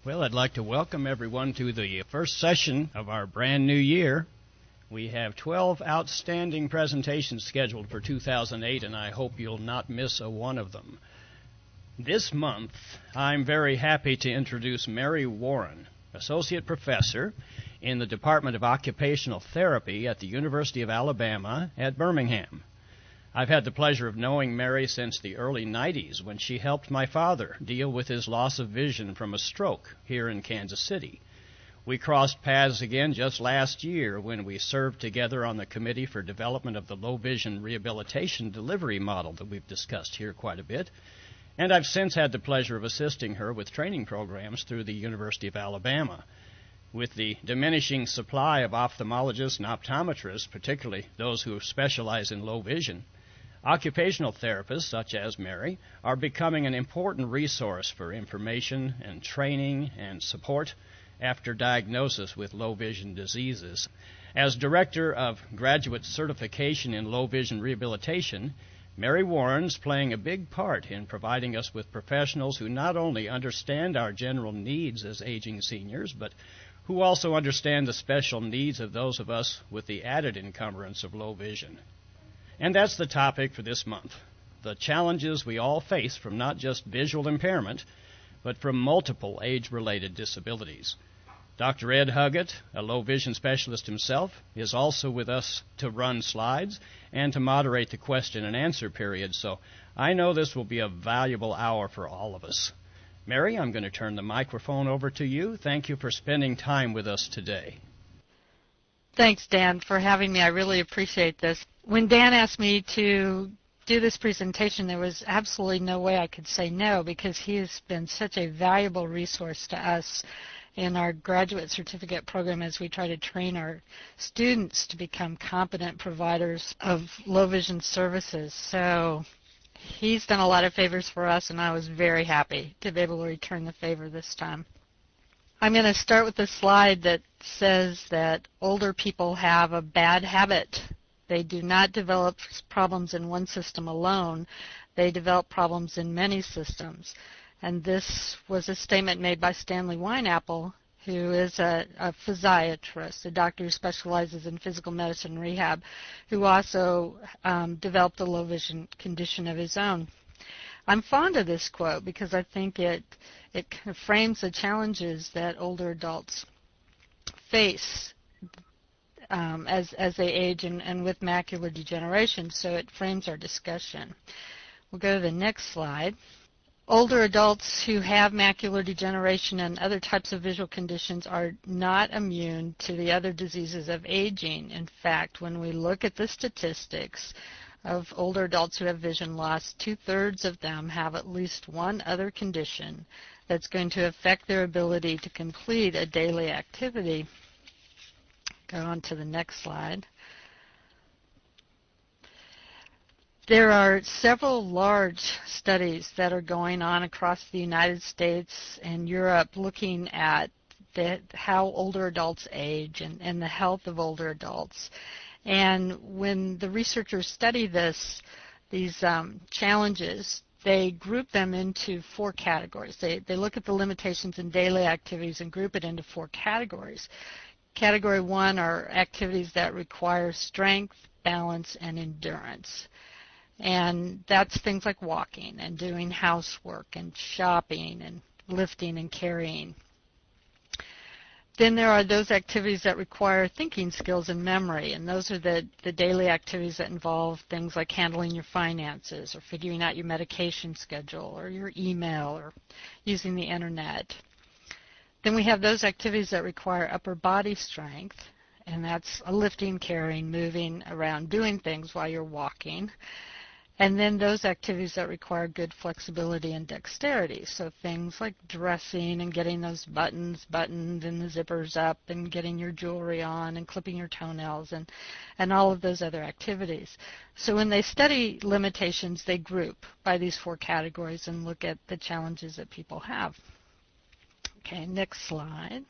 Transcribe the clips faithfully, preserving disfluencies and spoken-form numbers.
Well, I'd like to welcome everyone to the first session of our brand new year. We have twelve outstanding presentations scheduled for two thousand eight, and I hope you'll not miss a one of them. This month, I'm very happy to introduce Mary Warren, Associate Professor in the Department of Occupational Therapy at the University of Alabama at Birmingham. I've had the pleasure of knowing Mary since the early nineties when she helped my father deal with his loss of vision from a stroke here in Kansas City. We crossed paths again just last year when we served together on the Committee for Development of the Low Vision Rehabilitation Delivery Model that we've discussed here quite a bit. And I've since had the pleasure of assisting her with training programs through the University of Alabama. With the diminishing supply of ophthalmologists and optometrists, particularly those who specialize in low vision, occupational therapists, such as Mary, are becoming an important resource for information and training and support after diagnosis with low vision diseases. As Director of Graduate Certification in Low Vision Rehabilitation, Mary Warren's playing a big part in providing us with professionals who not only understand our general needs as aging seniors, but who also understand the special needs of those of us with the added encumbrance of low vision. And that's the topic for this month, the challenges we all face from not just visual impairment, but from multiple age-related disabilities. Doctor Ed Huggett, a low vision specialist himself, is also with us to run slides and to moderate the question and answer period, so I know this will be a valuable hour for all of us. Mary, I'm going to turn the microphone over to you. Thank you for spending time with us today. Thanks, Dan, for having me. I really appreciate this. When Dan asked me to do this presentation, there was absolutely no way I could say no because he has been such a valuable resource to us in our graduate certificate program as we try to train our students to become competent providers of low vision services. So he's done a lot of favors for us, and I was very happy to be able to return the favor this time. I'm going to start with a slide that says that older people have a bad habit. They do not develop problems in one system alone. They develop problems in many systems. And this was a statement made by Stanley Wineapple, who is a, a physiatrist, a doctor who specializes in physical medicine and rehab, who also um, developed a low vision condition of his own. I'm fond of this quote because I think it it kind of frames the challenges that older adults face um, as as they age and, and with macular degeneration. So it frames our discussion. We'll go to the next slide. Older adults who have macular degeneration and other types of visual conditions are not immune to the other diseases of aging. In fact, when we look at the statistics of older adults who have vision loss, two-thirds of them have at least one other condition that's going to affect their ability to complete a daily activity. Go on to the next slide. There are several large studies that are going on across the United States and Europe looking at the, how older adults age and, and the health of older adults. And when the researchers study this, these um, challenges, they group them into four categories. They, they look at the limitations in daily activities and group it into four categories. Category one are activities that require strength, balance, and endurance. And that's things like walking and doing housework and shopping and lifting and carrying. Then there are those activities that require thinking skills and memory, and those are the, the daily activities that involve things like handling your finances or figuring out your medication schedule or your email or using the internet. Then we have those activities that require upper body strength, and that's lifting, carrying, moving around, doing things while you're walking. And then those activities that require good flexibility and dexterity, so things like dressing and getting those buttons buttoned and the zippers up and getting your jewelry on and clipping your toenails and, and all of those other activities. So when they study limitations, they group by these four categories and look at the challenges that people have. Okay, next slide.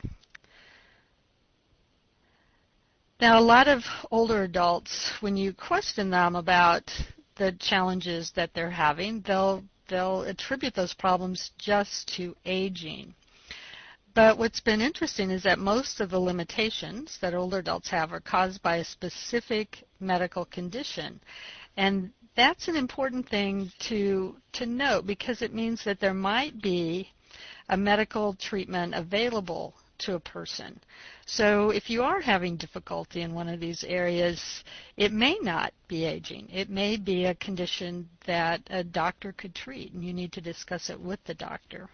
Now, a lot of older adults, when you question them about the challenges that they're having, they'll they'll attribute those problems just to aging. But what's been interesting is that most of the limitations that older adults have are caused by a specific medical condition. And that's an important thing to to note, because it means that there might be a medical treatment available to a person. So if you are having difficulty in one of these areas, it may not be aging. It may be a condition that a doctor could treat, and you need to discuss it with the doctor.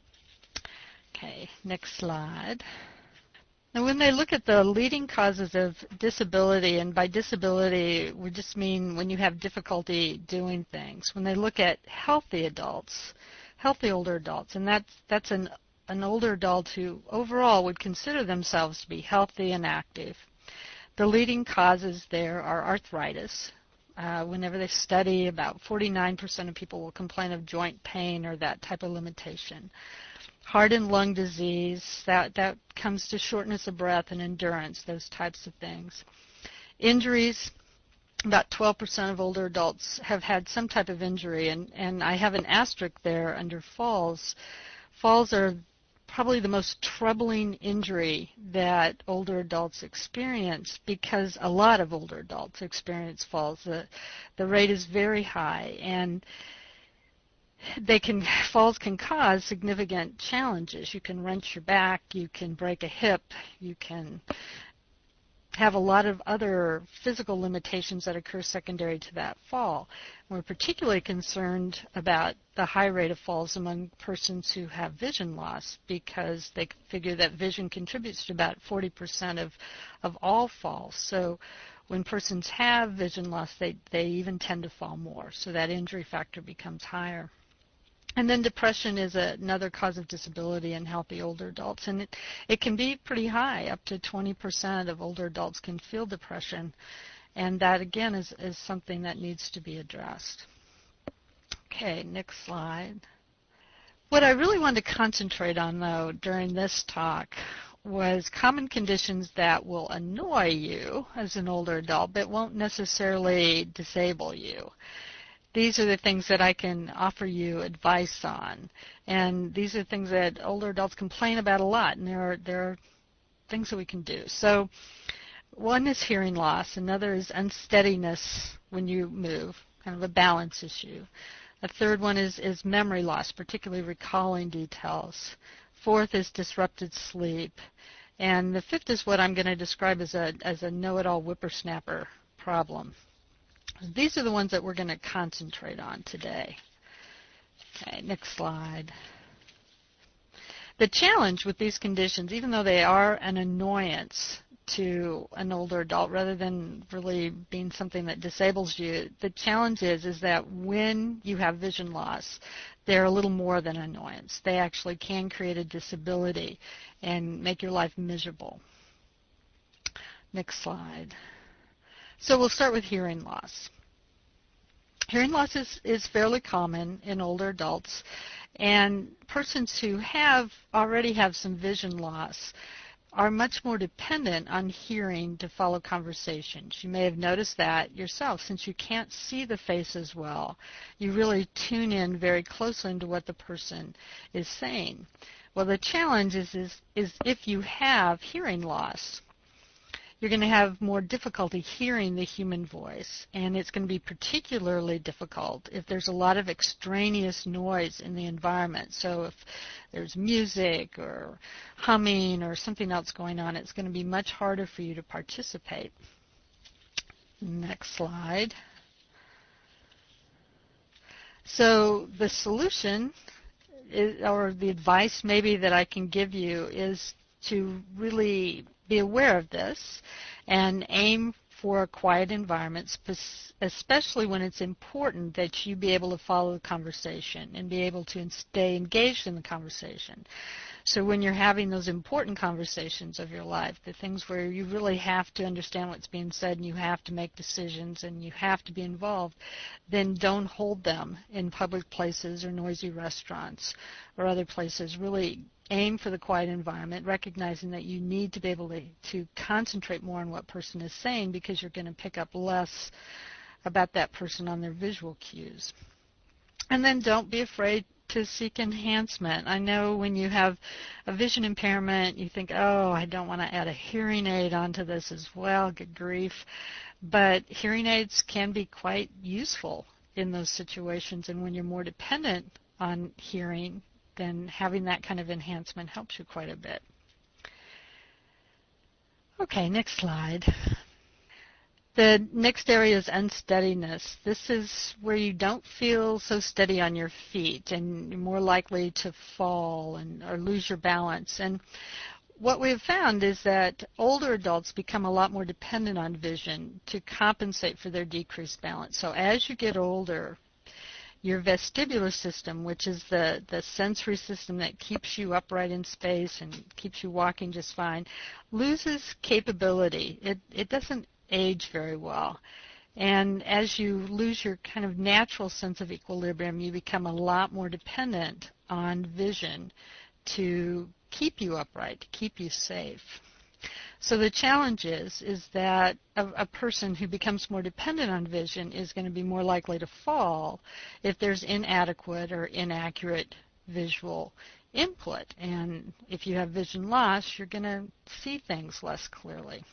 Okay, next slide. Now, when they look at the leading causes of disability, and by disability we just mean when you have difficulty doing things, when they look at healthy adults, healthy older adults, and that's, that's an, an older adult who overall would consider themselves to be healthy and active, the leading causes there are arthritis. Uh, whenever they study, about forty-nine percent of people will complain of joint pain or that type of limitation. Heart and lung disease, that, that comes to shortness of breath and endurance, those types of things. Injuries, about twelve percent of older adults have had some type of injury, and, and I have an asterisk there under falls. Falls are probably the most troubling injury that older adults experience, because a lot of older adults experience falls. The, the rate is very high, and they can falls can cause significant challenges. You can wrench your back, you can break a hip, you can have a lot of other physical limitations that occur secondary to that fall. We're particularly concerned about the high rate of falls among persons who have vision loss, because they figure that vision contributes to about forty percent of, of all falls. So when persons have vision loss, they, they even tend to fall more. So that injury factor becomes higher. And then depression is a, another cause of disability in healthy older adults, and it, it can be pretty high. Up to twenty percent of older adults can feel depression, and that again is, is something that needs to be addressed. Okay, next slide. What I really wanted to concentrate on, though, during this talk was common conditions that will annoy you as an older adult but won't necessarily disable you. These are the things that I can offer you advice on, and these are things that older adults complain about a lot, and there are, there are things that we can do. So one is hearing loss, another is unsteadiness when you move, kind of a balance issue. A third one is, is memory loss, particularly recalling details. Fourth is disrupted sleep. And the fifth is what I'm going to describe as a, as a know-it-all whippersnapper problem. These are the ones that we're going to concentrate on today. Okay, next slide. The challenge with these conditions, even though they are an annoyance to an older adult rather than really being something that disables you, the challenge is, is that when you have vision loss, they're a little more than annoyance. They actually can create a disability and make your life miserable. Next slide. So we'll start with hearing loss. Hearing loss is, is fairly common in older adults, and persons who have already have some vision loss are much more dependent on hearing to follow conversations. You may have noticed that yourself. Since you can't see the face as well, you really tune in very closely into what the person is saying. Well, the challenge is, is, is if you have hearing loss, you're going to have more difficulty hearing the human voice, and it's going to be particularly difficult if there's a lot of extraneous noise in the environment. So if there's music or humming or something else going on, it's going to be much harder for you to participate. Next slide. So the solution is, or the advice maybe that I can give you, is to really be aware of this and aim for a quiet environment, especially when it's important that you be able to follow the conversation and be able to stay engaged in the conversation. So when you're having those important conversations of your life, the things where you really have to understand what's being said and you have to make decisions and you have to be involved, then don't hold them in public places or noisy restaurants or other places. Really aim for the quiet environment, recognizing that you need to be able to, to concentrate more on what person is saying, because you're going to pick up less about that person on their visual cues. And then don't be afraid to seek enhancement. I know when you have a vision impairment, you think, oh, I don't want to add a hearing aid onto this as well, good grief. But hearing aids can be quite useful in those situations, and when you're more dependent on hearing, then having that kind of enhancement helps you quite a bit. Okay, next slide. The next area is unsteadiness. This is where you don't feel so steady on your feet and you're more likely to fall and or lose your balance. And what we've found is that older adults become a lot more dependent on vision to compensate for their decreased balance. So as you get older, your vestibular system, which is the, the sensory system that keeps you upright in space and keeps you walking just fine, loses capability. It, it doesn't age very well. And as you lose your kind of natural sense of equilibrium, you become a lot more dependent on vision to keep you upright, to keep you safe. So the challenge is, is that a, a person who becomes more dependent on vision is going to be more likely to fall if there's inadequate or inaccurate visual input. And if you have vision loss, you're going to see things less clearly.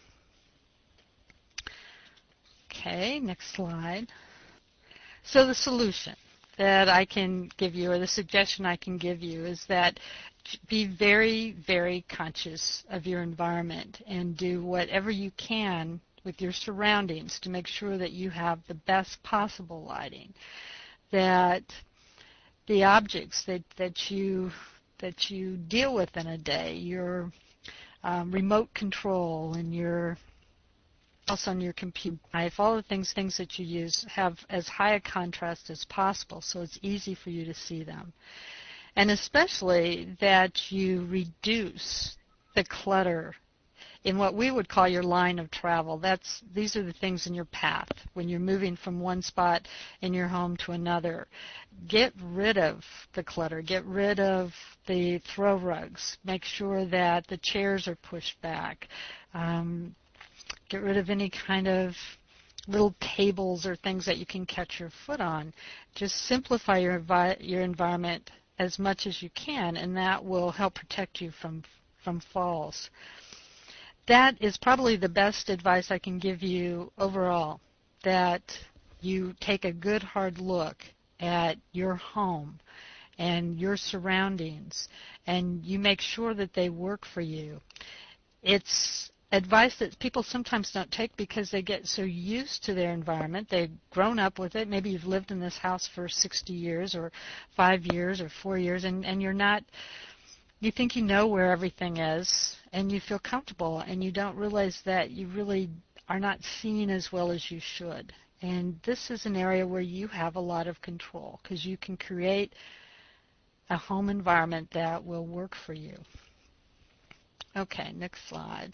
Okay, next slide. So the solution that I can give you, or the suggestion I can give you, is that be very, very conscious of your environment and do whatever you can with your surroundings to make sure that you have the best possible lighting, that the objects that, that you that you deal with in a day, your um, remote control and your also on your computer, if all the things things that you use have as high a contrast as possible so it's easy for you to see them. And especially that you reduce the clutter in what we would call your line of travel. That's these are the things in your path when you're moving from one spot in your home to another. Get rid of the clutter. Get rid of the throw rugs. Make sure that the chairs are pushed back. Um, get rid of any kind of little tables or things that you can catch your foot on. Just simplify your envi- your environment as much as you can, and that will help protect you from from falls. That is probably the best advice I can give you overall, that you take a good hard look at your home and your surroundings, and you make sure that they work for you. It's advice that people sometimes don't take because they get so used to their environment. They've grown up with it. Maybe you've lived in this house for sixty years or five years or four years, and, and you're not, you think you know where everything is, and you feel comfortable, and you don't realize that you really are not seeing as well as you should. And this is an area where you have a lot of control because you can create a home environment that will work for you. Okay, next slide.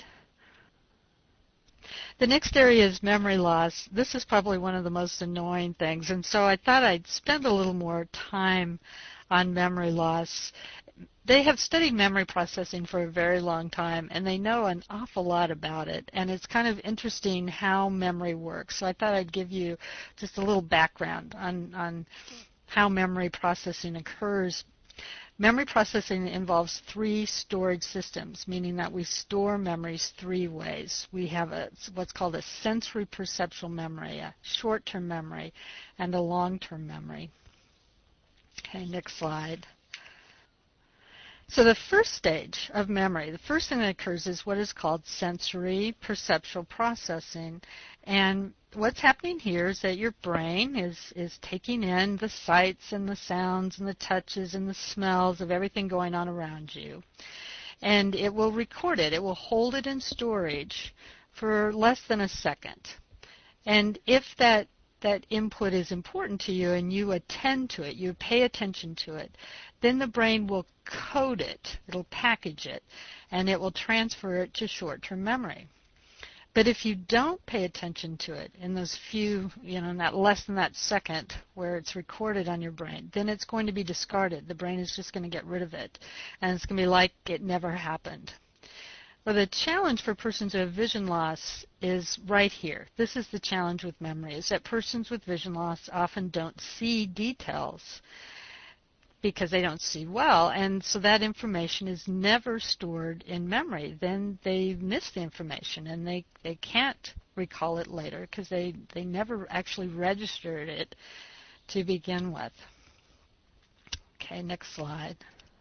The next area is memory loss. This is probably one of the most annoying things, and so I thought I'd spend a little more time on memory loss. They have studied memory processing for a very long time, and they know an awful lot about it, and it's kind of interesting how memory works. So I thought I'd give you just a little background on, on how memory processing occurs. Memory processing involves three storage systems, meaning that we store memories three ways. We have a, what's called a sensory perceptual memory, a short-term memory, and a long-term memory. Okay, next slide. So the first stage of memory, the first thing that occurs is what is called sensory perceptual processing. And what's happening here is that your brain is, is taking in the sights and the sounds and the touches and the smells of everything going on around you. And it will record it. It will hold it in storage for less than a second. And if that that input is important to you and you attend to it, you pay attention to it, then the brain will code it, it'll package it, and it will transfer it to short-term memory. But if you don't pay attention to it in those few, you know, in that less than that second where it's recorded on your brain, then it's going to be discarded. The brain is just going to get rid of it, and it's going to be like it never happened. Well, the challenge for persons who have vision loss is right here. This is the challenge with memory, is that persons with vision loss often don't see details because they don't see well, and so that information is never stored in memory. Then they miss the information, and they, they can't recall it later because they, they never actually registered it to begin with. Okay, next slide.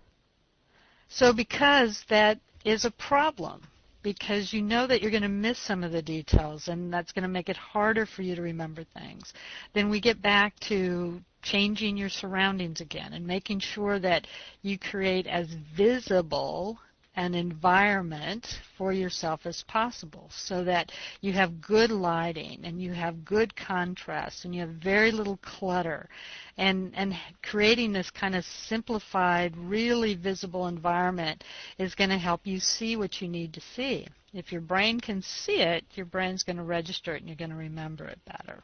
So because that is a problem, because you know that you're going to miss some of the details, and that's going to make it harder for you to remember things, then we get back to changing your surroundings again and making sure that you create as visible an environment for yourself as possible, so that you have good lighting and you have good contrast and you have very little clutter, and and creating this kind of simplified, really visible environment is going to help you see what you need to see. If your brain can see it, your brain's going to register it and you're going to remember it better.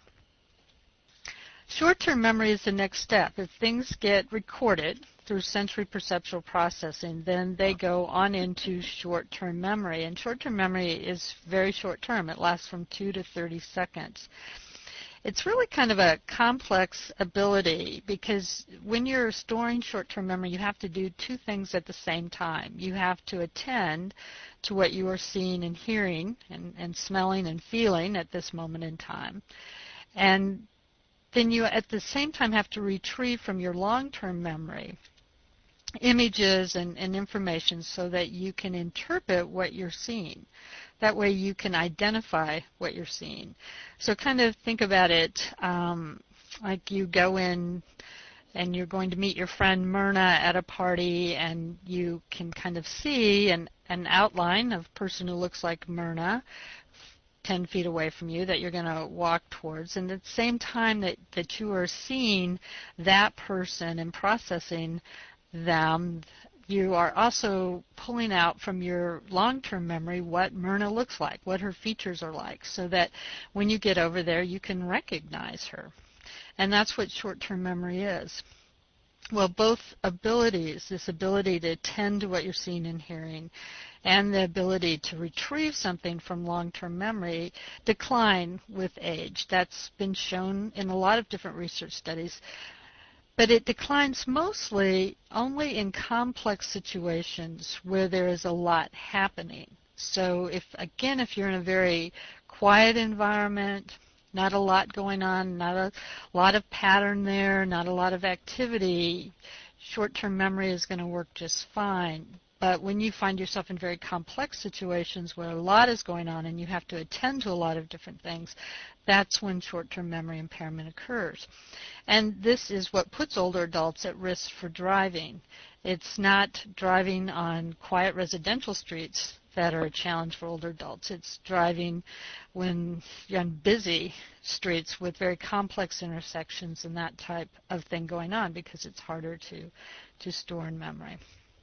Short-term memory is the next step. If things get recorded through sensory perceptual processing, then they go on into short-term memory. And short-term memory is very short-term. It lasts from two to thirty seconds. It's really kind of a complex ability because when you're storing short-term memory, you have to do two things at the same time. You have to attend to what you are seeing and hearing and, and smelling and feeling at this moment in time. And then you at the same time have to retrieve from your long-term memory images and, and information so that you can interpret what you're seeing. That way you can identify what you're seeing. So kind of think about it um, like you go in and you're going to meet your friend Myrna at a party, and you can kind of see an, an outline of a person who looks like Myrna ten feet away from you that you're going to walk towards, and at the same time that, that you are seeing that person and processing them, you are also pulling out from your long-term memory what Myrna looks like, what her features are like, so that when you get over there you can recognize her. And that's what short-term memory is. Well, both abilities, this ability to attend to what you're seeing and hearing, and the ability to retrieve something from long-term memory, decline with age. That's been shown in a lot of different research studies. But it declines mostly only in complex situations where there is a lot happening. So if, again, if you're in a very quiet environment, not a lot going on, not a lot of pattern there, not a lot of activity, short-term memory is going to work just fine. But when you find yourself in very complex situations where a lot is going on and you have to attend to a lot of different things, that's when short-term memory impairment occurs. And this is what puts older adults at risk for driving. It's not driving on quiet residential streets that are a challenge for older adults. It's driving when you're on busy streets with very complex intersections and that type of thing going on, because it's harder to, to store in memory.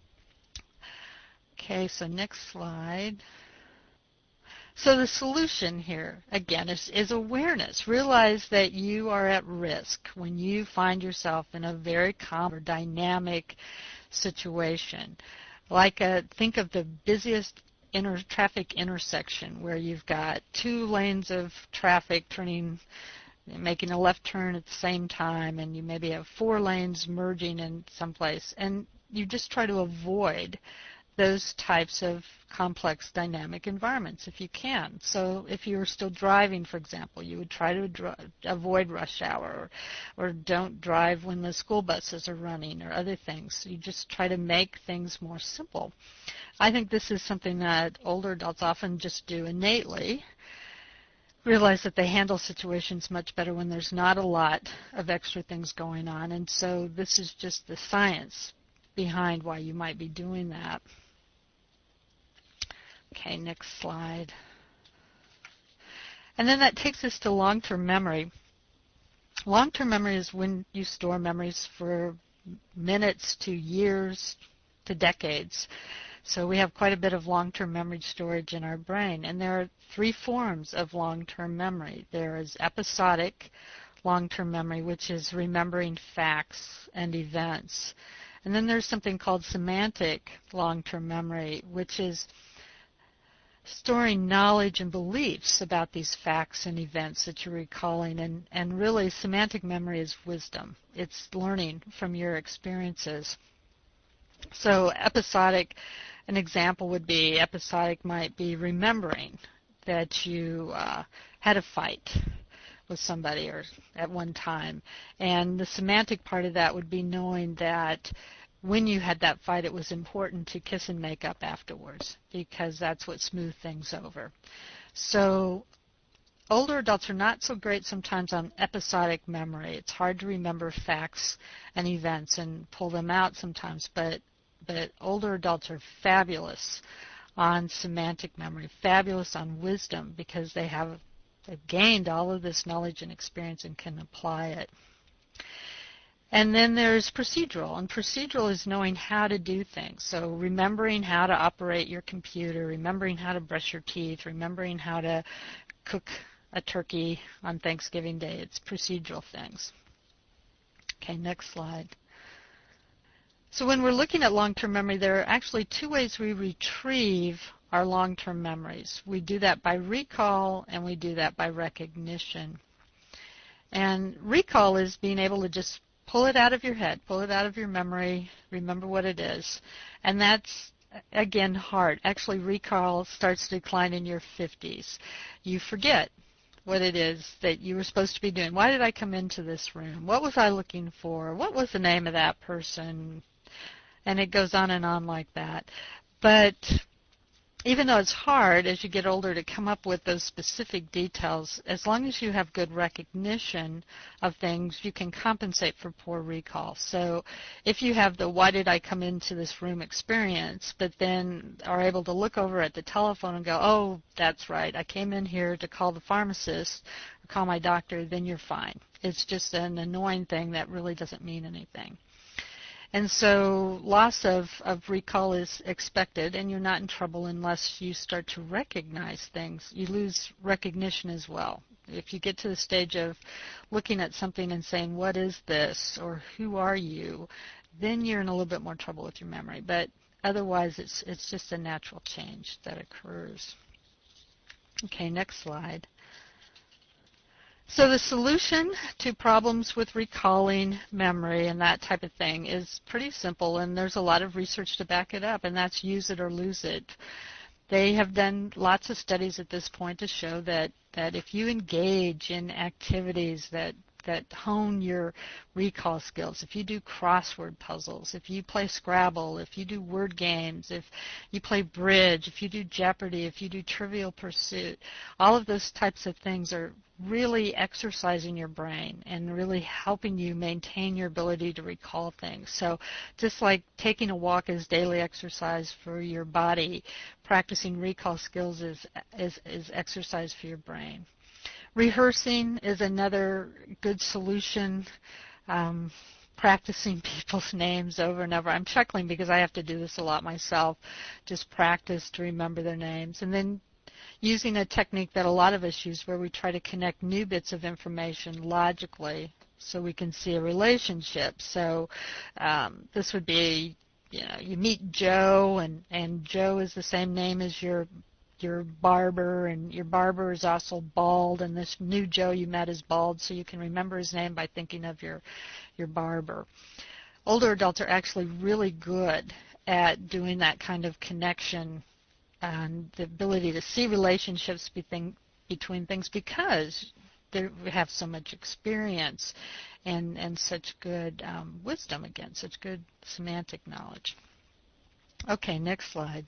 Okay, so next slide. So the solution here, again, is, is awareness. Realize that you are at risk when you find yourself in a very calm or dynamic situation. Like a, think of the busiest inter traffic intersection where you've got two lanes of traffic turning, making a left turn at the same time, and you maybe have four lanes merging in someplace, and you just try to avoid those types of complex dynamic environments if you can. So if you were still driving, for example, you would try to dr avoid rush hour, or, or don't drive when the school buses are running, or other things. So you just try to make things more simple. I think this is something that older adults often just do innately, realize that they handle situations much better when there's not a lot of extra things going on, and so this is just the science behind why you might be doing that. Okay, next slide. And then that takes us to long-term memory. Long-term memory is when you store memories for minutes to years to decades. So we have quite a bit of long-term memory storage in our brain. And there are three forms of long-term memory. There is episodic long-term memory, which is remembering facts and events. And then there's something called semantic long-term memory, which is storing knowledge and beliefs about these facts and events that you're recalling. And, and really, semantic memory is wisdom. It's learning from your experiences. So episodic, an example would be, episodic might be remembering that you uh, had a fight with somebody or at one time. And the semantic part of that would be knowing that when you had that fight, it was important to kiss and make up afterwards, because that's what smoothed things over. So older adults are not so great sometimes on episodic memory. It's hard to remember facts and events and pull them out sometimes, but but older adults are fabulous on semantic memory, fabulous on wisdom, because they have they've gained all of this knowledge and experience and can apply it. And then there's procedural, and procedural is knowing how to do things. So remembering how to operate your computer, remembering how to brush your teeth, remembering how to cook a turkey on Thanksgiving Day. It's procedural things. Okay, next slide. So when we're looking at long-term memory, there are actually two ways we retrieve our long-term memories. We do that by recall, and we do that by recognition. And recall is being able to just pull it out of your head, pull it out of your memory, remember what it is. And that's, again, hard. Actually, recall starts to decline in your fifties. You forget what it is that you were supposed to be doing. Why did I come into this room? What was I looking for? What was the name of that person? And it goes on and on like that. But even though it's hard as you get older to come up with those specific details, as long as you have good recognition of things, you can compensate for poor recall. So if you have the why did I come into this room experience, but then are able to look over at the telephone and go, oh, that's right, I came in here to call the pharmacist or call my doctor, then you're fine. It's just an annoying thing that really doesn't mean anything. And so loss of, of recall is expected, and you're not in trouble unless you start to recognize things. You lose recognition as well. If you get to the stage of looking at something and saying, what is this, or who are you, then you're in a little bit more trouble with your memory. But otherwise, it's, it's just a natural change that occurs. Okay, next slide. So the solution to problems with recalling memory and that type of thing is pretty simple, and there's a lot of research to back it up, and that's use it or lose it. They have done lots of studies at this point to show that, that if you engage in activities that that hone your recall skills, if you do crossword puzzles, if you play Scrabble, if you do word games, if you play bridge, if you do Jeopardy, if you do Trivial Pursuit, all of those types of things are really exercising your brain and really helping you maintain your ability to recall things. So just like taking a walk is daily exercise for your body, practicing recall skills is, is, is exercise for your brain. Rehearsing is another good solution. Um, practicing people's names over and over. I'm chuckling because I have to do this a lot myself. Just practice to remember their names. And then using a technique that a lot of us use where we try to connect new bits of information logically so we can see a relationship. So um, this would be, you know, you meet Joe, and, and Joe is the same name as your your barber, and your barber is also bald, and this new Joe you met is bald, so you can remember his name by thinking of your your barber. Older adults are actually really good at doing that kind of connection and the ability to see relationships between, between things because they have so much experience and, and such good um, wisdom, again, such good semantic knowledge. Okay, next slide.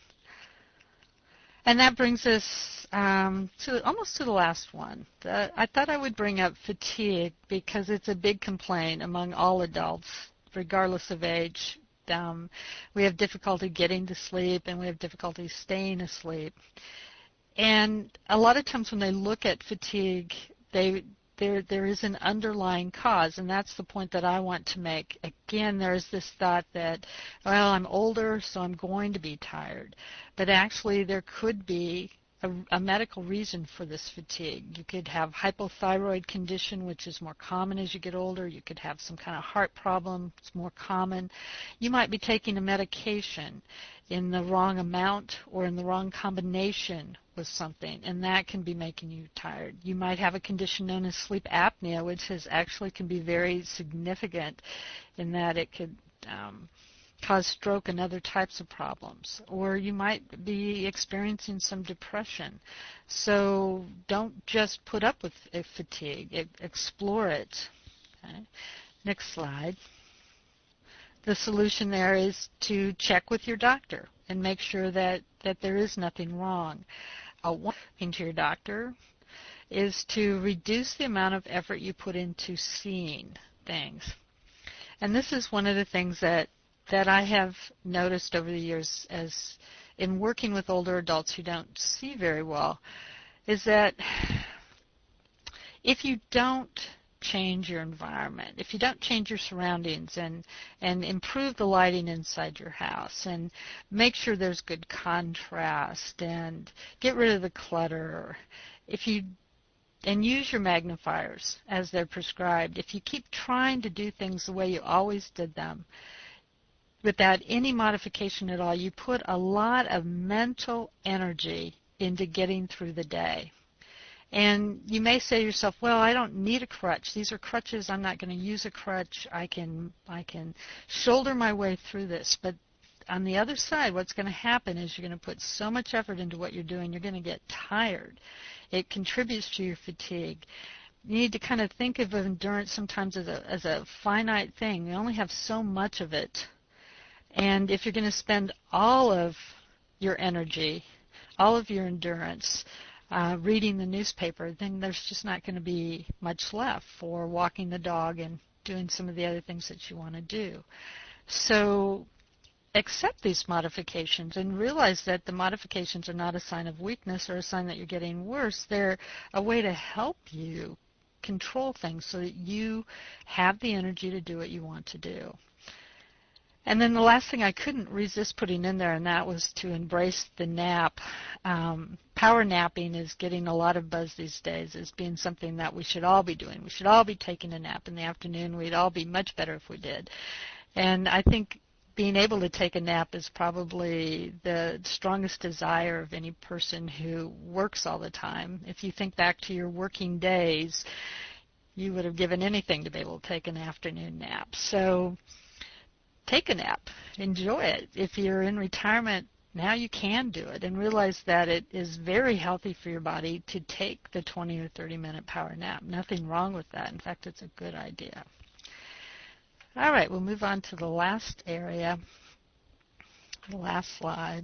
And that brings us um, to almost to the last one. The, I thought I would bring up fatigue because it's a big complaint among all adults, regardless of age. Um, we have difficulty getting to sleep, and we have difficulty staying asleep. And a lot of times when they look at fatigue, they there there is an underlying cause, and that's the point that I want to make. Again, there's this thought that, well, I'm older, so I'm going to be tired. But actually, there could be a, a medical reason for this fatigue. You could have hypothyroid condition, which is more common as you get older. You could have some kind of heart problem. It's more common. You might be taking a medication in the wrong amount or in the wrong combination with something, and that can be making you tired. You might have a condition known as sleep apnea, which is actually can be very significant in that it could um, cause stroke and other types of problems. Or you might be experiencing some depression. So don't just put up with fatigue. E- explore it. Okay. Next slide. The solution there is to check with your doctor and make sure that, that there is nothing wrong. Uh, one thing to your doctor is to reduce the amount of effort you put into seeing things. And this is one of the things that, that I have noticed over the years as in working with older adults who don't see very well, is that if you don't change your environment, if you don't change your surroundings and and improve the lighting inside your house and make sure there's good contrast and get rid of the clutter, if you and use your magnifiers as they're prescribed, if you keep trying to do things the way you always did them without any modification at all, you put a lot of mental energy into getting through the day. And you may say to yourself, well, I don't need a crutch. These are crutches. I'm not going to use a crutch. I can I can shoulder my way through this. But on the other side, what's going to happen is you're going to put so much effort into what you're doing, you're going to get tired. It contributes to your fatigue. You need to kind of think of endurance sometimes as a, as a finite thing. You only have so much of it. And if you're going to spend all of your energy, all of your endurance, Uh, reading the newspaper, then there's just not going to be much left for walking the dog and doing some of the other things that you want to do. So accept these modifications and realize that the modifications are not a sign of weakness or a sign that you're getting worse. They're a way to help you control things so that you have the energy to do what you want to do. And then the last thing I couldn't resist putting in there, and that was to embrace the nap. Um, power napping is getting a lot of buzz these days as being something that we should all be doing. We should all be taking a nap in the afternoon. We'd all be much better if we did. And I think being able to take a nap is probably the strongest desire of any person who works all the time. If you think back to your working days, you would have given anything to be able to take an afternoon nap. So take a nap. Enjoy it. If you're in retirement, now you can do it, and realize that it is very healthy for your body to take the twenty or thirty minute power nap. Nothing wrong with that. In fact, it's a good idea. All right, we'll move on to the last area, the last slide.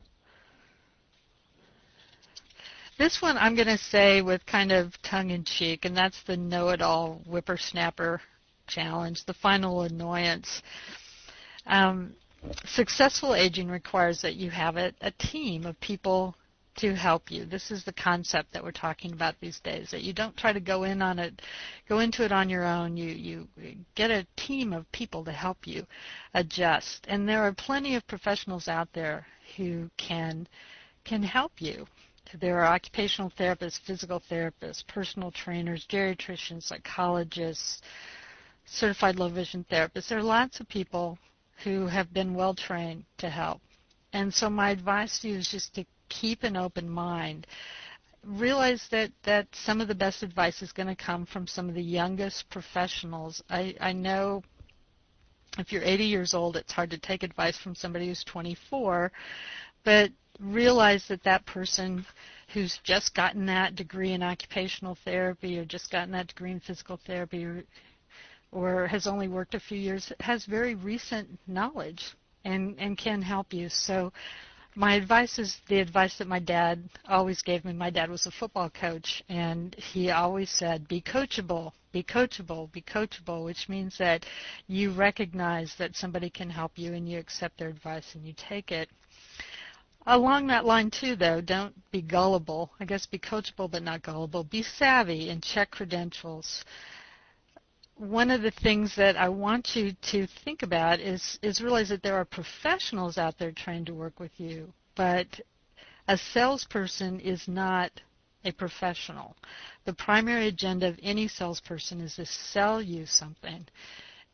This one I'm going to say with kind of tongue-in-cheek, and that's the know-it-all whippersnapper challenge, the final annoyance. Um, successful aging requires that you have a, a team of people to help you. This is the concept that we're talking about these days, that you don't try to go in on it, go into it on your own. You, you get a team of people to help you adjust. And there are plenty of professionals out there who can can help you. There are occupational therapists, physical therapists, personal trainers, geriatricians, psychologists, certified low vision therapists. There are lots of people who have been well trained to help. And so my advice to you is just to keep an open mind. Realize that, that some of the best advice is going to come from some of the youngest professionals. I, I know if you're eighty years old, it's hard to take advice from somebody who's twenty-four, but realize that that person who's just gotten that degree in occupational therapy or just gotten that degree in physical therapy or or has only worked a few years, has very recent knowledge and, and can help you. So my advice is the advice that my dad always gave me. My dad was a football coach, and he always said, be coachable, be coachable, be coachable, which means that you recognize that somebody can help you and you accept their advice and you take it. Along that line, too, though, don't be gullible. I guess be coachable but not gullible. Be savvy and check credentials. One of the things that I want you to think about is, is realize that there are professionals out there trying to work with you, but a salesperson is not a professional. The primary agenda of any salesperson is to sell you something.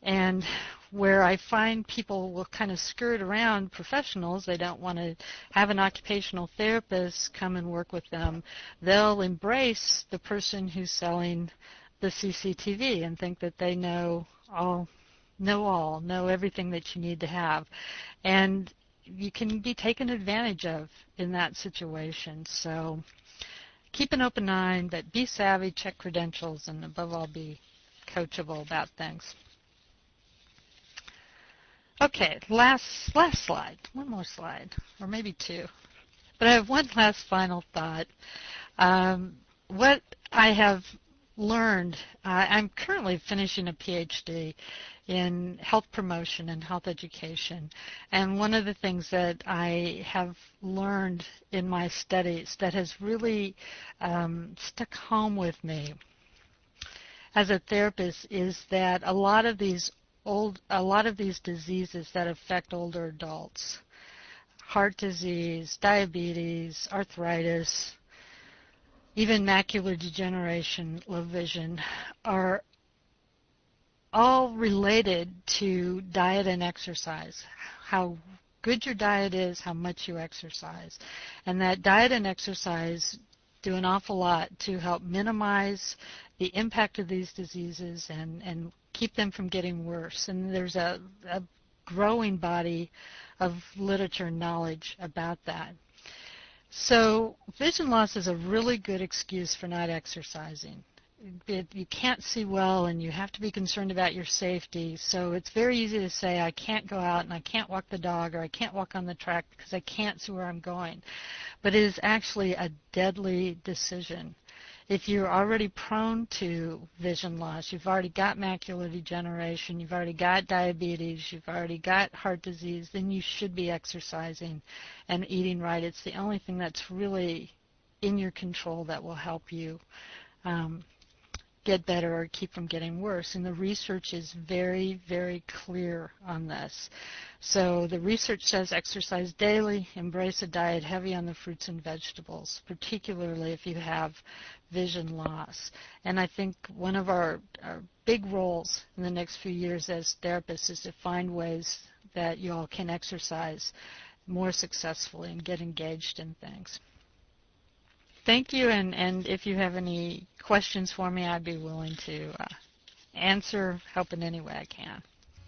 And where I find people will kind of skirt around professionals, they don't want to have an occupational therapist come and work with them, they'll embrace the person who's selling the C C T V and think that they know all, know all, know everything that you need to have. And you can be taken advantage of in that situation. So keep an open eye, but be savvy, check credentials, and above all, be coachable about things. Okay, last last slide. One more slide, or maybe two. But I have one last final thought. Um, what I have learned, uh, I'm currently finishing a P H D in health promotion and health education. And one of the things that I have learned in my studies that has really um, stuck home with me as a therapist is that a lot of these old, a lot of these diseases that affect older adults, heart disease, diabetes, arthritis, even macular degeneration, low vision, are all related to diet and exercise, how good your diet is, how much you exercise. And that diet and exercise do an awful lot to help minimize the impact of these diseases and, and keep them from getting worse. And there's a, a growing body of literature and knowledge about that. So vision loss is a really good excuse for not exercising. It, you can't see well and you have to be concerned about your safety. So it's very easy to say, I can't go out and I can't walk the dog or I can't walk on the track because I can't see where I'm going. But it is actually a deadly decision. If you're already prone to vision loss, you've already got macular degeneration, you've already got diabetes, you've already got heart disease, then you should be exercising and eating right. It's the only thing that's really in your control that will help you um, get better or keep from getting worse. And the research is very, very clear on this. So the research says exercise daily, embrace a diet heavy on the fruits and vegetables, particularly if you have vision loss. And I think one of our, our big roles in the next few years as therapists is to find ways that you all can exercise more successfully and get engaged in things. Thank you, and, and if you have any questions for me, I'd be willing to uh, answer, help in any way I can.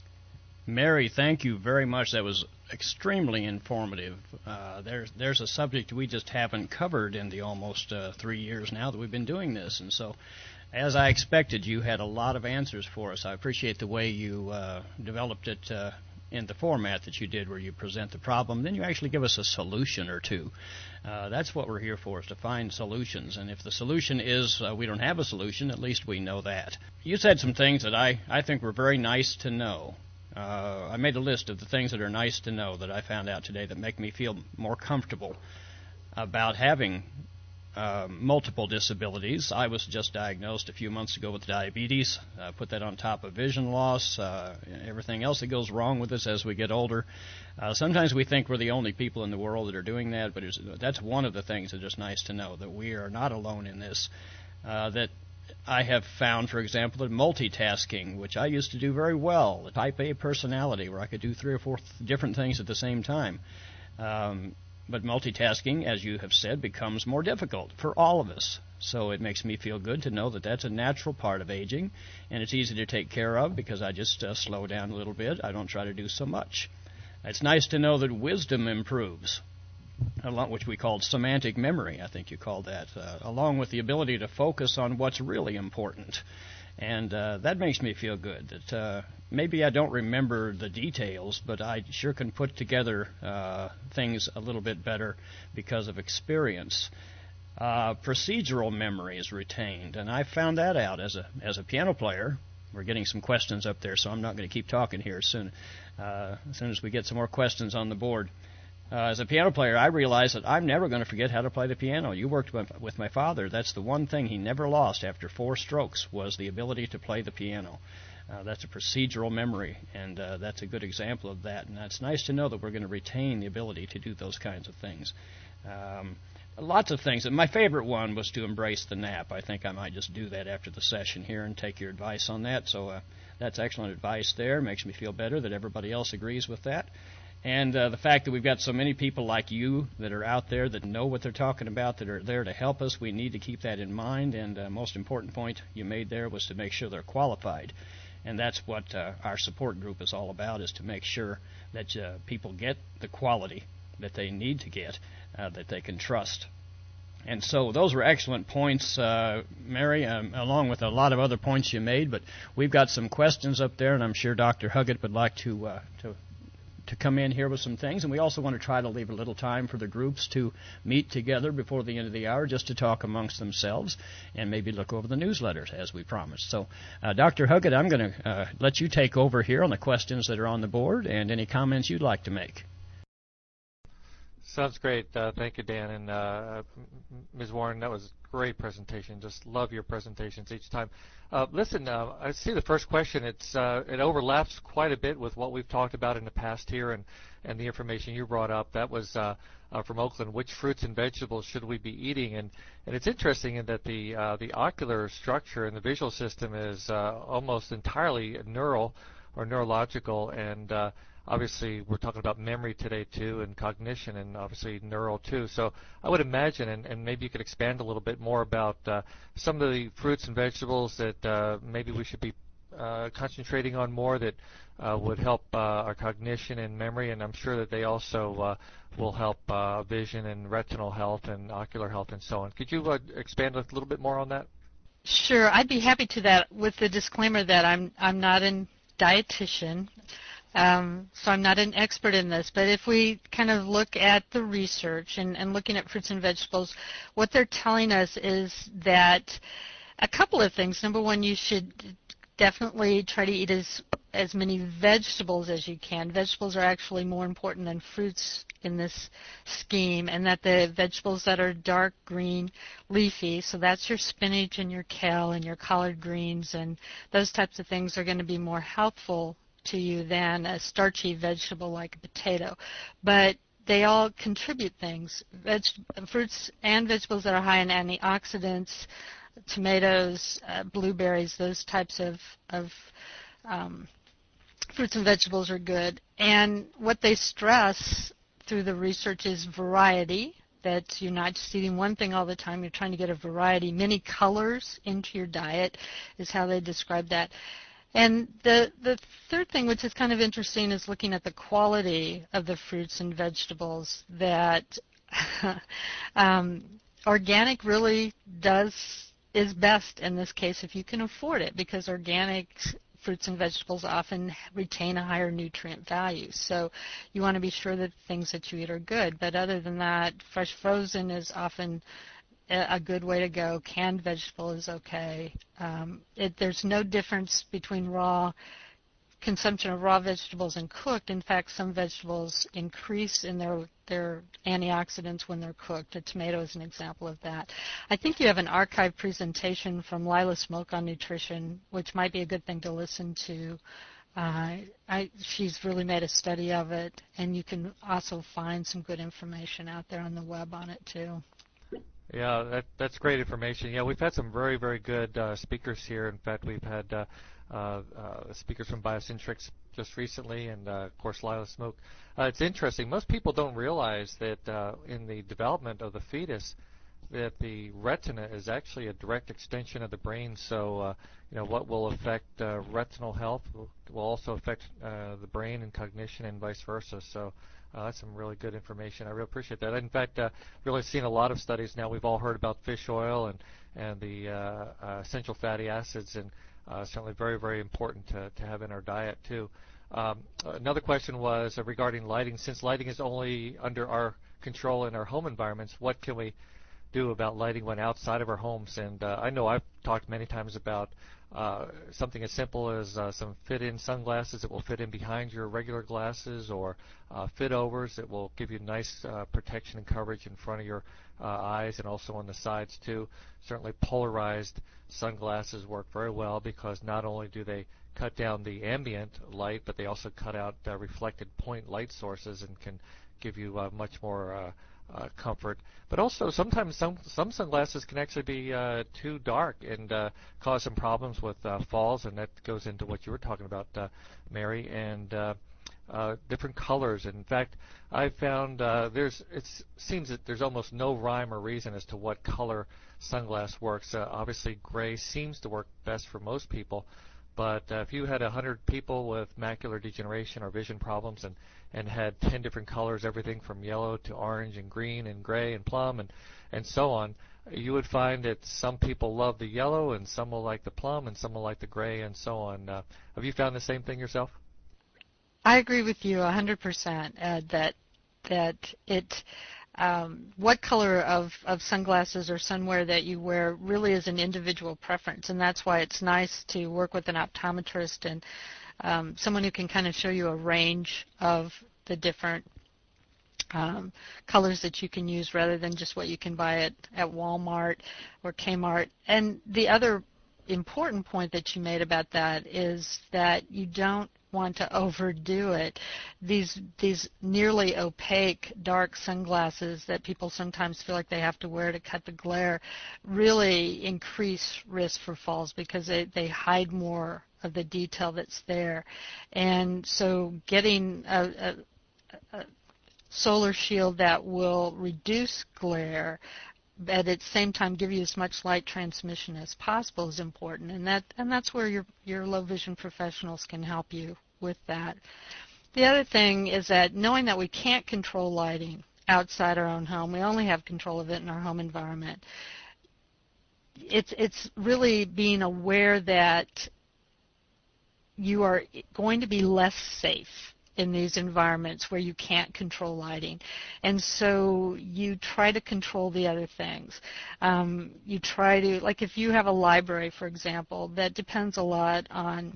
Mary, thank you very much. That was extremely informative. Uh, there's there's a subject we just haven't covered in the almost uh, three years now that we've been doing this, and so as I expected, you had a lot of answers for us. I appreciate the way you uh, developed it uh, in the format that you did, where you present the problem, then you actually give us a solution or two. Uh, that's what we're here for, is to find solutions. And if the solution is uh, we don't have a solution, at least we know that. You said some things that I, I think were very nice to know. Uh, I made a list of the things that are nice to know that I found out today that make me feel more comfortable about having uh, multiple disabilities. I was just diagnosed a few months ago with diabetes. Uh, put that on top of vision loss, uh, everything else that goes wrong with us as we get older. Uh, sometimes we think we're the only people in the world that are doing that, but it's, that's one of the things that is nice to know, that we are not alone in this. Uh, that I have found, for example, that multitasking, which I used to do very well, a type A personality where I could do three or four th- different things at the same time. Um, but multitasking, as you have said, becomes more difficult for all of us. So it makes me feel good to know that that's a natural part of aging, and it's easy to take care of because I just uh, slow down a little bit. I don't try to do so much. It's nice to know that wisdom improves, along, which we called semantic memory, I think you called that, uh, along with the ability to focus on what's really important. And uh, that makes me feel good, that uh, maybe I don't remember the details, but I sure can put together uh, things a little bit better because of experience. Uh, procedural memory is retained, and I found that out as a as a piano player. We're getting some questions up there, so I'm not going to keep talking here soon. Uh, as soon as we get some more questions on the board. Uh, as a piano player, I realized that I'm never going to forget how to play the piano. You worked with, with my father. That's the one thing he never lost after four strokes, was the ability to play the piano. Uh, that's a procedural memory, and uh, that's a good example of that. And it's nice to know that we're going to retain the ability to do those kinds of things. Um, lots of things. My favorite one was to embrace the nap. I think I might just do that after the session here and take your advice on that. So uh, that's excellent advice there. Makes me feel better that everybody else agrees with that. And uh, the fact that we've got so many people like you that are out there that know what they're talking about, that are there to help us, we need to keep that in mind. And the uh, most important point you made there was to make sure they're qualified. And that's what uh, our support group is all about, is to make sure that uh, people get the quality that they need to get, uh, that they can trust. And so those were excellent points, uh, Mary, um, along with a lot of other points you made. But we've got some questions up there, and I'm sure Doctor Huggett would like to uh, to to come in here with some things. And we also want to try to leave a little time for the groups to meet together before the end of the hour just to talk amongst themselves and maybe look over the newsletters as we promised. So, uh, Doctor Huggett, I'm going to uh, let you take over here on the questions that are on the board and any comments you'd like to make. Sounds great. Uh, thank you, Dan. And uh, Miz Warren, that was a great presentation. Just love your presentations each time. Uh, listen, uh, I see the first question. It's uh, it overlaps quite a bit with what we've talked about in the past here, and, and the information you brought up. That was uh, uh, from Oakland. Which fruits and vegetables should we be eating? And and it's interesting in that the uh, the ocular structure and the visual system is uh, almost entirely neural or neurological, and uh, obviously, we're talking about memory today, too, and cognition, and obviously neural, too. So I would imagine, and, and maybe you could expand a little bit more about uh, some of the fruits and vegetables that uh, maybe we should be uh, concentrating on more that uh, would help uh, our cognition and memory, and I'm sure that they also uh, will help uh, vision and retinal health and ocular health and so on. Could you uh, expand a little bit more on that? Sure, I'd be happy to that, with the disclaimer that I'm I'm not a dietitian. Um, so I'm not an expert in this, but if we kind of look at the research and, and looking at fruits and vegetables, what they're telling us is that a couple of things. Number one, you should definitely try to eat as, as many vegetables as you can. Vegetables are actually more important than fruits in this scheme, and that the vegetables that are dark green, leafy, so that's your spinach and your kale and your collard greens, and those types of things are going to be more helpful to you than a starchy vegetable like a potato. But they all contribute things. Veg- fruits and vegetables that are high in antioxidants, tomatoes, uh, blueberries, those types of, of um, fruits and vegetables are good. And what they stress through the research is variety, that you're not just eating one thing all the time, you're trying to get a variety. Many colors into your diet is how they describe that. And the the third thing, which is kind of interesting, is looking at the quality of the fruits and vegetables. That um, organic really does is best in this case if you can afford it, because organic fruits and vegetables often retain a higher nutrient value. So you want to be sure that the things that you eat are good. But other than that, fresh frozen is often a good way to go. Canned vegetable is okay. Um, it, there's no difference between raw consumption of raw vegetables and cooked. In fact, some vegetables increase in their their antioxidants when they're cooked. A tomato is an example of that. I think you have an archive presentation from Lila Smoke on nutrition, which might be a good thing to listen to. Uh, I, she's really made a study of it, and you can also find some good information out there on the web on it too. Yeah, that, that's great information. Yeah, we've had some very, very good uh, speakers here. In fact, we've had uh, uh, uh, speakers from Biocentrics just recently, and, uh, of course, Lila Smoke. Uh, it's interesting. Most people don't realize that uh, in the development of the fetus, that the retina is actually a direct extension of the brain. So, uh, you know, what will affect uh, retinal health will, will also affect uh, the brain and cognition and vice versa. So uh, that's some really good information. I really appreciate that. In fact, uh, really seen a lot of studies now. We've all heard about fish oil and, and the uh, uh, essential fatty acids, and uh, certainly very, very important to, to have in our diet, too. Um, another question was uh, regarding lighting. Since lighting is only under our control in our home environments, what can we do about lighting when outside of our homes? And uh, I know I've talked many times about uh, something as simple as uh, some fit-in sunglasses that will fit in behind your regular glasses, or uh, fit-overs that will give you nice uh, protection and coverage in front of your uh, eyes and also on the sides too. Certainly polarized sunglasses work very well, because not only do they cut down the ambient light, but they also cut out uh, reflected point light sources and can give you uh, much more uh, uh, comfort. But also sometimes some some sunglasses can actually be uh, too dark and uh, cause some problems with uh, falls, and that goes into what you were talking about, uh, Mary, and uh, uh, different colors. In fact, I found uh, there's it seems that there's almost no rhyme or reason as to what color sunglass works. Uh, obviously, gray seems to work best for most people. But uh, if you had one hundred people with macular degeneration or vision problems and, and had ten different colors, everything from yellow to orange and green and gray and plum and, and so on, you would find that some people love the yellow and some will like the plum and some will like the gray and so on. Uh, have you found the same thing yourself? I agree with you one hundred percent, Ed, that, that it... Um, what color of, of sunglasses or sunwear that you wear really is an individual preference, and that's why it's nice to work with an optometrist and um, someone who can kind of show you a range of the different um, colors that you can use rather than just what you can buy at, at Walmart or Kmart. And the other important point that you made about that is that you don't want to overdo it. These these nearly opaque dark sunglasses that people sometimes feel like they have to wear to cut the glare really increase risk for falls because they, they hide more of the detail that's there. And so getting a, a, a solar shield that will reduce glare but at the same time give you as much light transmission as possible is important, and that and that's where your your low vision professionals can help you with that. The other thing is that knowing that we can't control lighting outside our own home, we only have control of it in our home environment. It's it's really being aware that you are going to be less safe in these environments where you can't control lighting. And so you try to control the other things. Um, you try to, like if you have a library, for example, that depends a lot on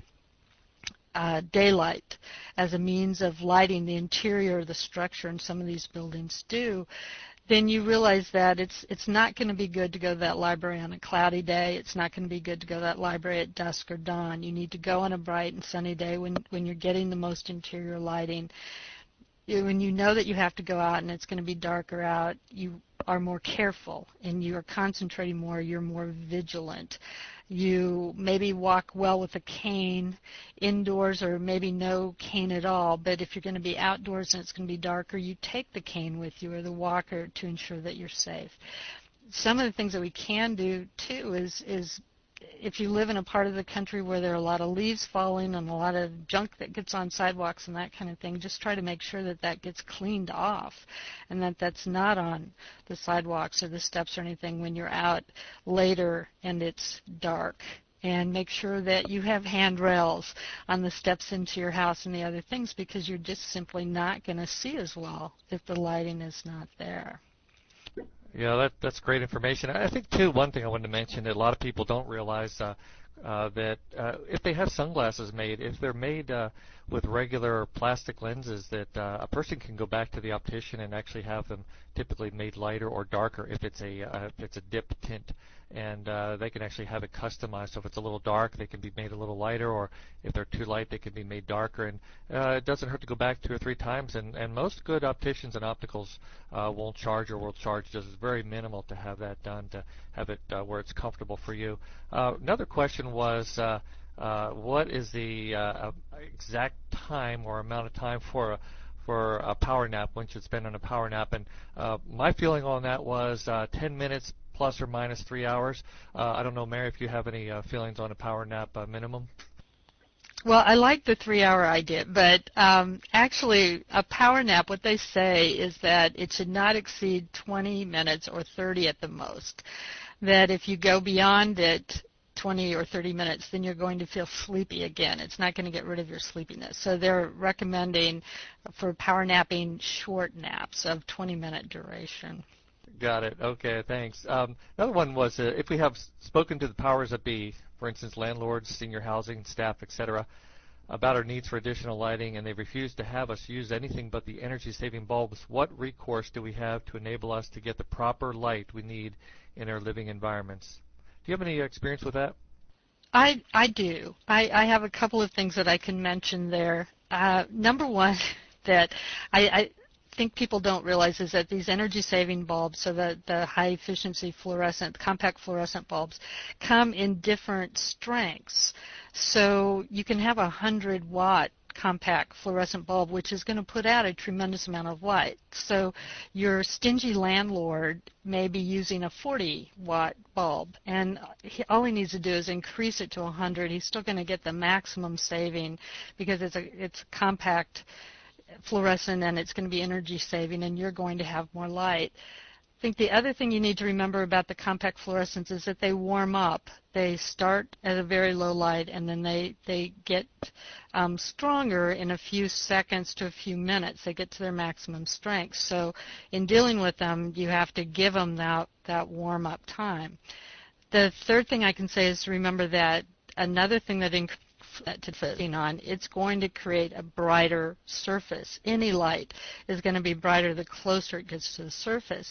uh, daylight as a means of lighting the interior of the structure, and some of these buildings do, then you realize that it's it's not going to be good to go to that library on a cloudy day. It's not going to be good to go to that library at dusk or dawn. You need to go on a bright and sunny day when, when you're getting the most interior lighting. You, when you know that you have to go out and it's going to be darker out, you are more careful and you are concentrating more. You're more vigilant. You maybe walk well with a cane indoors or maybe no cane at all, but if you're going to be outdoors and it's going to be darker, you take the cane with you or the walker to ensure that you're safe. Some of the things that we can do, too, is, is if you live in a part of the country where there are a lot of leaves falling and a lot of junk that gets on sidewalks and that kind of thing, just try to make sure that that gets cleaned off and that that's not on the sidewalks or the steps or anything when you're out later and it's dark. And make sure that you have handrails on the steps into your house and the other things, because you're just simply not going to see as well if the lighting is not there. Yeah, that, that's great information. I think, too, one thing I wanted to mention that a lot of people don't realize uh, uh, that uh, if they have sunglasses made, if they're made uh, with regular plastic lenses, that uh, a person can go back to the optician and actually have them typically made lighter or darker if it's a uh, if it's a dip tint, and uh, they can actually have it customized. So if it's a little dark, they can be made a little lighter, or if they're too light, they can be made darker. And uh, it doesn't hurt to go back two or three times. And, and most good opticians and opticals uh, won't charge or will charge just very minimal to have that done, to have it uh, where it's comfortable for you. Uh, another question was, uh, uh, what is the uh, exact time or amount of time for a for a power nap, one should spend on a power nap? And uh, my feeling on that was uh, ten minutes plus or minus three hours. Uh, I don't know, Mary, if you have any uh, feelings on a power nap uh, minimum. Well, I like the three-hour idea, but um, actually a power nap, what they say is that it should not exceed twenty minutes or thirty at the most. That if you go beyond it, twenty or thirty minutes, then you're going to feel sleepy again. It's not going to get rid of your sleepiness. So they're recommending for power napping short naps of twenty minute duration. Got it. Okay, thanks. Um, another one was uh, if we have spoken to the powers that be, for instance, landlords, senior housing staff, et cetera, about our needs for additional lighting, and they've refused to have us use anything but the energy-saving bulbs, what recourse do we have to enable us to get the proper light we need in our living environments? Do you have any experience with that? I I do. I, I have a couple of things that I can mention there. Uh, number one, that I, I think people don't realize is that these energy-saving bulbs, so the, the high-efficiency fluorescent, compact fluorescent bulbs, come in different strengths. So you can have a one hundred watt compact fluorescent bulb, which is going to put out a tremendous amount of light. So your stingy landlord may be using a forty watt bulb, and he, all he needs to do is increase it to one hundred. He's still going to get the maximum saving because it's a it's compact fluorescent and it's going to be energy saving, and you're going to have more light. I think the other thing you need to remember about the compact fluorescents is that they warm up. They start at a very low light, and then they, they get um, stronger in a few seconds to a few minutes. They get to their maximum strength. So in dealing with them, you have to give them that, that warm-up time. The third thing I can say is to remember that another thing that increases to focusing on, it's going to create a brighter surface. Any light is going to be brighter the closer it gets to the surface.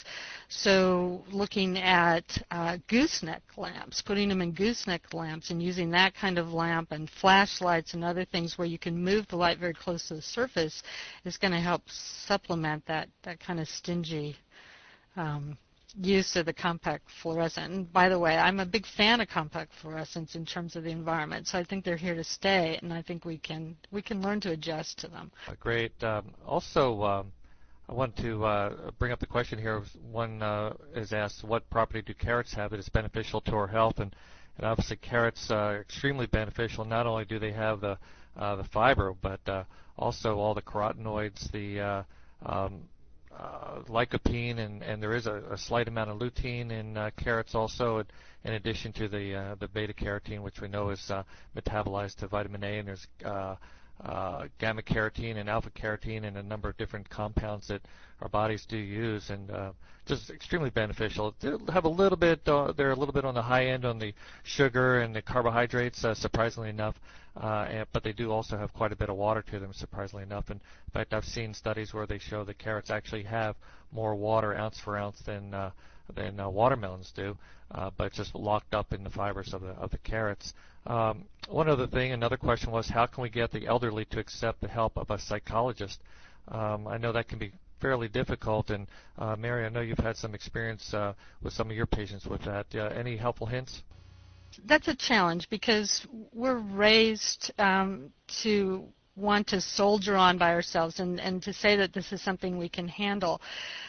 So looking at uh, gooseneck lamps, putting them in gooseneck lamps and using that kind of lamp and flashlights and other things where you can move the light very close to the surface is going to help supplement that, that kind of stingy um, use of the compact fluorescent. And by the way, I'm a big fan of compact fluorescents in terms of the environment, so I think they're here to stay, and I think we can we can learn to adjust to them. Great. Um, also, um, I want to uh, bring up the question here. One uh, is asked, what property do carrots have that is beneficial to our health? And, and obviously carrots are extremely beneficial. Not only do they have the, uh, the fiber, but uh, also all the carotenoids, the uh, um, Uh, lycopene, and, and there is a, a slight amount of lutein in uh, carrots also, in addition to the uh, the beta-carotene, which we know is uh, metabolized to vitamin A, and there's uh, uh, gamma-carotene and alpha-carotene and a number of different compounds that our bodies do use, and uh, just extremely beneficial. They have a little bit, uh, they're a little bit on the high end on the sugar and the carbohydrates, uh, surprisingly enough, uh, and, but they do also have quite a bit of water to them, surprisingly enough. And in fact, I've seen studies where they show that carrots actually have more water ounce for ounce than uh, than uh, watermelons do, uh, but just locked up in the fibers of the of the carrots. Um, one other thing, another question was, how can we get the elderly to accept the help of a psychologist? Um, I know that can be fairly difficult, and uh, Mary, I know you've had some experience uh, with some of your patients with that. Uh, any helpful hints? That's a challenge because we're raised um, to want to soldier on by ourselves and, and to say that this is something we can handle.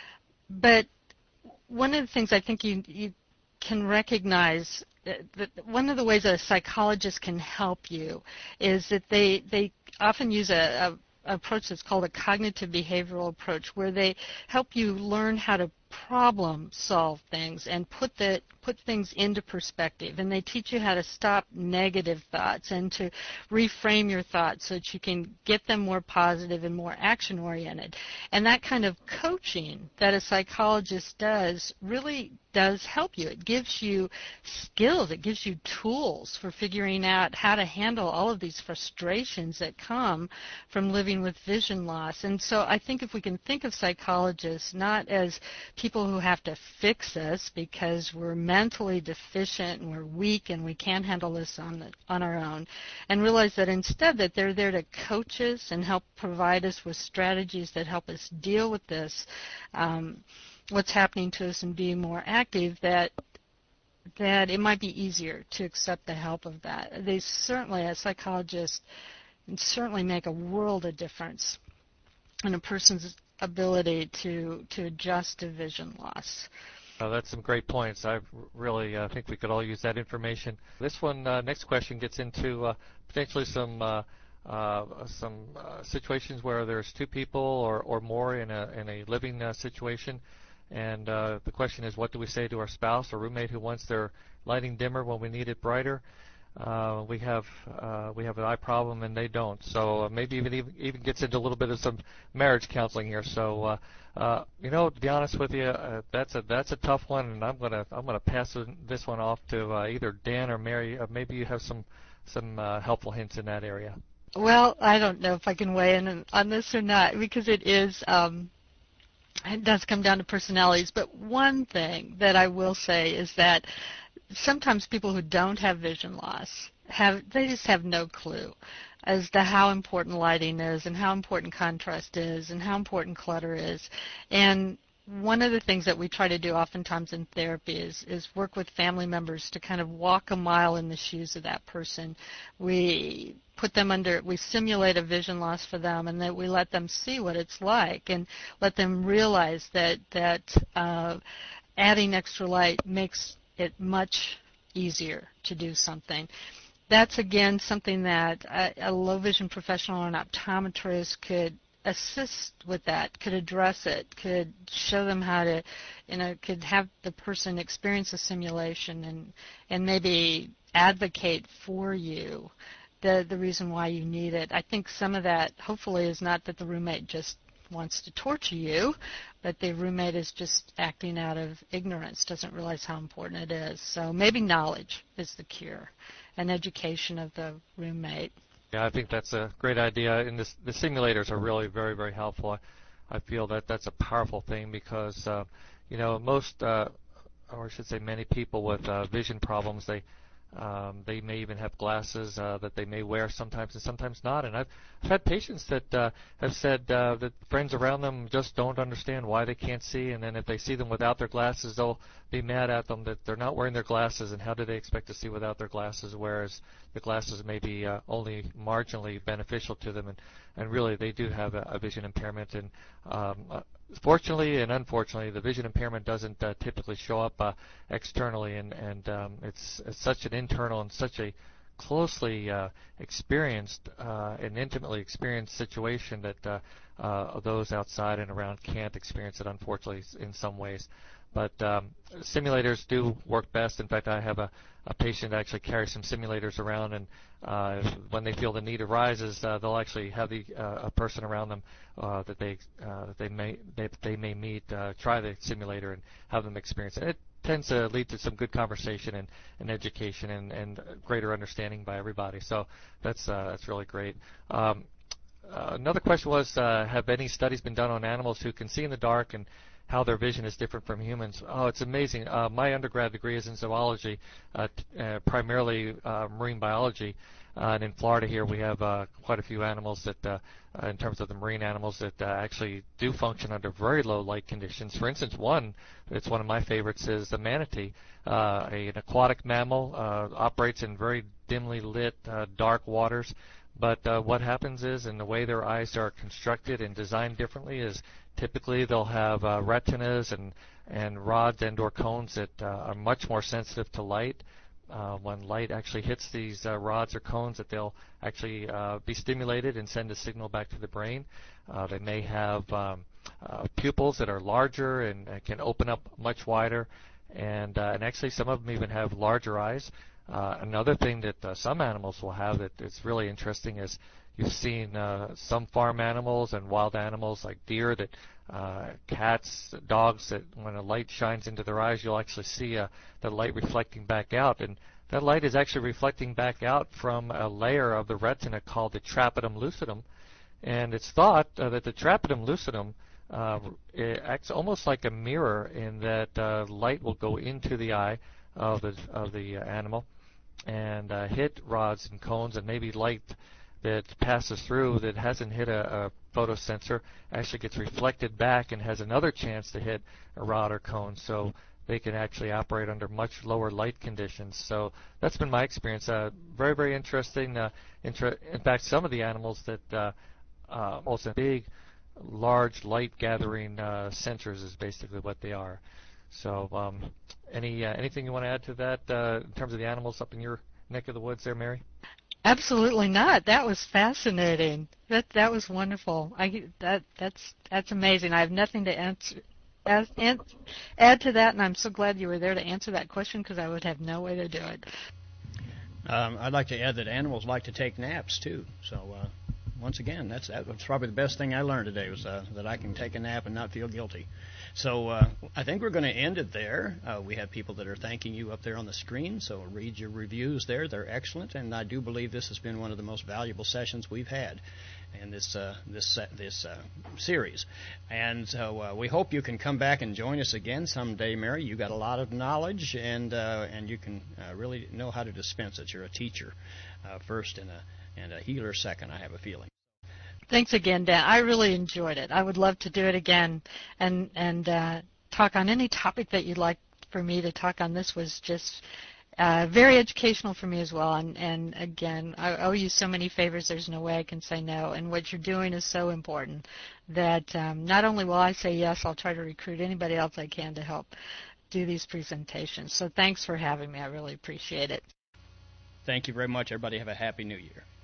But one of the things I think you, you can recognize, that one of the ways that a psychologist can help you is that they, they often use a, a approach that's called a cognitive behavioral approach, where they help you learn how to problem solve things and put the put things into perspective, and they teach you how to stop negative thoughts and to reframe your thoughts so that you can get them more positive and more action oriented. And that kind of coaching that a psychologist does really does help you. It gives you skills, it gives you tools for figuring out how to handle all of these frustrations that come from living with vision loss. And so I think if we can think of psychologists not as people who have to fix us because we're mentally deficient and we're weak and we can't handle this on the, on our own, and realize that instead that they're there to coach us and help provide us with strategies that help us deal with this, um, what's happening to us, and be more active, that that it might be easier to accept the help of that. They certainly, as psychologists, certainly make a world of difference in a person's ability to to adjust to vision loss. Uh, that's some great points. I really uh, think we could all use that information. This one, uh, next question, gets into uh, potentially some uh, uh, some uh, situations where there's two people or, or more in a in a living uh, situation, and uh, the question is, what do we say to our spouse or roommate who wants their lighting dimmer when we need it brighter? Uh, we have uh, we have an eye problem and they don't, so uh, maybe even, even even gets into a little bit of some marriage counseling here. So uh, uh, you know, to be honest with you, uh, that's a that's a tough one, and I'm gonna I'm gonna pass this one off to uh, either Dan or Mary. Uh, maybe you have some some uh, helpful hints in that area. Well, I don't know if I can weigh in on this or not, because it is. Um, It does come down to personalities, but one thing that I will say is that sometimes people who don't have vision loss have they just have no clue as to how important lighting is and how important contrast is and how important clutter is. And one of the things that we try to do oftentimes in therapy is, is work with family members to kind of walk a mile in the shoes of that person. We put them under, we simulate a vision loss for them, and that we let them see what it's like and let them realize that, that uh, adding extra light makes it much easier to do something. That's, again, something that a, a low vision professional or an optometrist could assist with that, could address it, could show them how to, you know, could have the person experience a simulation and, and maybe advocate for you the, the reason why you need it. I think some of that, hopefully, is not that the roommate just wants to torture you, but the roommate is just acting out of ignorance, doesn't realize how important it is. So maybe knowledge is the cure, and education of the roommate. Yeah, I think that's a great idea, and this, the simulators are really very, very helpful. I, I feel that that's a powerful thing because, uh, you know, most, uh, or I should say many people with uh, vision problems, they Um, they may even have glasses uh, that they may wear sometimes and sometimes not. And I've, I've had patients that uh, have said uh, that friends around them just don't understand why they can't see. And then if they see them without their glasses, they'll be mad at them that they're not wearing their glasses. And how do they expect to see without their glasses, whereas the glasses may be uh, only marginally beneficial to them. And, and really, they do have a, a vision impairment. And um, uh, fortunately and unfortunately, the vision impairment doesn't uh, typically show up uh, externally, and, and um, it's, it's such an internal and such a closely uh, experienced uh, and intimately experienced situation that uh, uh, those outside and around can't experience it, unfortunately, in some ways. But um, simulators do work best. In fact, I have a, a patient that actually carries some simulators around, and uh, when they feel the need arises, uh, they'll actually have the, uh, a person around them uh, that they uh, that they may they, they may meet uh, try the simulator and have them experience it. It tends to lead to some good conversation and, and education and, and greater understanding by everybody. So that's uh, that's really great. Um, uh, another question was, uh, have any studies been done on animals who can see in the dark and how their vision is different from humans? Oh, it's amazing. Uh, my undergrad degree is in zoology, uh, t- uh, primarily uh, marine biology. Uh, and in Florida here, we have uh, quite a few animals that, uh, uh, in terms of the marine animals, that uh, actually do function under very low light conditions. For instance, one, it's one of my favorites, is the manatee. Uh, a, an aquatic mammal, uh, operates in very dimly lit, uh, dark waters. But uh, what happens is, in the way their eyes are constructed and designed differently, is typically they'll have uh, retinas and, and rods and or cones that uh, are much more sensitive to light. Uh, when light actually hits these uh, rods or cones, that they'll actually uh, be stimulated and send a signal back to the brain. Uh, they may have um, uh, pupils that are larger and uh, can open up much wider, and, uh, and actually some of them even have larger eyes. Uh, another thing that uh, some animals will have that is really interesting is you've seen uh, some farm animals and wild animals like deer, that uh, cats, dogs, that when a light shines into their eyes, you'll actually see uh, the light reflecting back out. And that light is actually reflecting back out from a layer of the retina called the trapedum lucidum. And it's thought uh, that the trapedum lucidum uh, it acts almost like a mirror, in that uh, light will go into the eye of the, of the uh, animal and uh, hit rods and cones, and maybe light that passes through that hasn't hit a, a photosensor actually gets reflected back and has another chance to hit a rod or cone. So they can actually operate under much lower light conditions. So that's been my experience. Uh, very, very interesting. Uh, inter- in fact, some of the animals that uh, uh, also big, large light-gathering uh, sensors is basically what they are. So um, any uh, anything you want to add to that uh, in terms of the animals up in your neck of the woods there, Mary? Absolutely not. That was fascinating. That that was wonderful. I that that's that's amazing. I have nothing to answer add, add to that, and I'm so glad you were there to answer that question, because I would have no way to do it. Um, I'd like to add that animals like to take naps too. So uh, once again, that's that's probably the best thing I learned today, was uh, that I can take a nap and not feel guilty. So uh, I think we're going to end it there. Uh, we have people that are thanking you up there on the screen, so read your reviews there. They're excellent, and I do believe this has been one of the most valuable sessions we've had in this uh, this this uh, series. And so uh, we hope you can come back and join us again someday, Mary. You got a lot of knowledge, and uh, and you can uh, really know how to dispense it. You're a teacher uh, first and a and a healer second, I have a feeling. Thanks again, Dan. I really enjoyed it. I would love to do it again and and uh, talk on any topic that you'd like for me to talk on. This was just uh, very educational for me as well. And, and again, I owe you so many favors. There's no way I can say no. And what you're doing is so important that um, not only will I say yes, I'll try to recruit anybody else I can to help do these presentations. So thanks for having me. I really appreciate it. Thank you very much, everybody. Have a happy new year.